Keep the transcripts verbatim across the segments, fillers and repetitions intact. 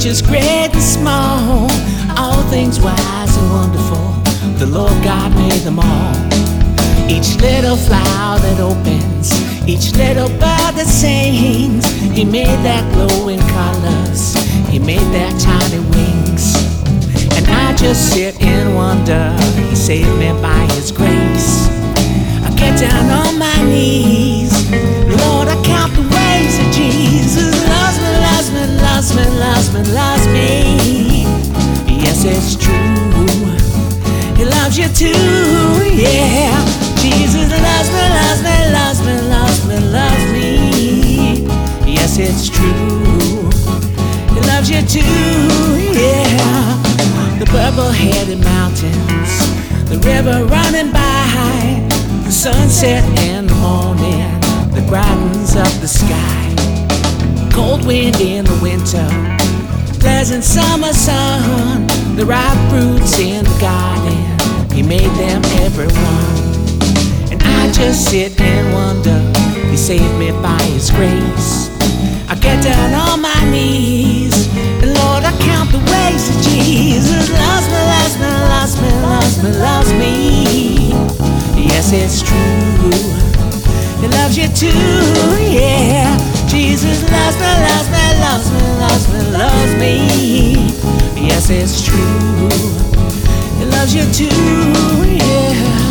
creatures great and small, all things wise and wonderful, the Lord God made them all. Each little flower that opens, each little bird that sings, He made their glowing colors, He made their tiny wings. And I just sit and wonder, He saved me by His grace. I get down on my knees, Lord, I count the ways that Jesus loves me, loves me, loves me, loves me, loves me. Yes, it's true, He loves you too, yeah. Jesus loves me, loves me, loves me, loves me, loves me. Yes, it's true, He loves you too, yeah. The purple-headed mountains, the river running by, the sunset in the morning that brightens up the sky. Cold wind in the winter, pleasant summer sun, the ripe fruits in the garden, He made them everyone. And I just sit and wonder, He saved me by His grace. I get down on my knees, and Lord, I count the ways that Jesus loves me, loves me, loves me, loves me, loves me. Yes, it's true, He loves you too, yeah. Jesus loves me, loves me, loves me, loves me, loves me. Yes, it's true, He loves you too, yeah.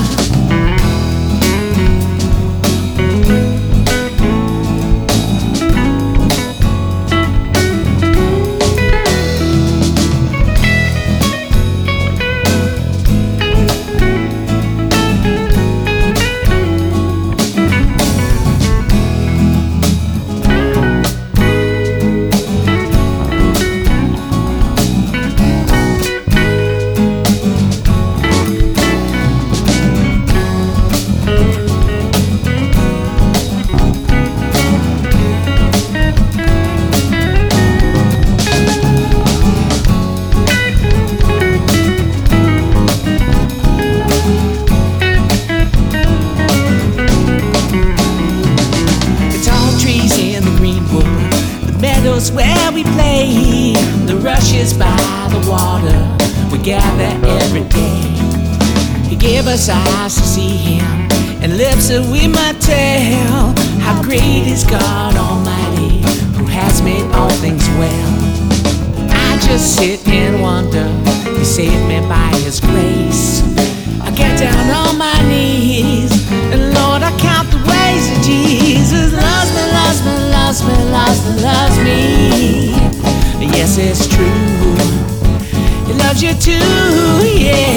Where we play, the rushes by the water, we gather every day. He gave us eyes to see Him, and lips that we might tell how great is God Almighty, who has made all things well. I just sit and wonder, He saved me by His grace. I get down on my knees, and Lord, I count the ways that Jesus loves me, loves me, loves me, loves me, loves me. Yes, it's true, He loves you too, yeah.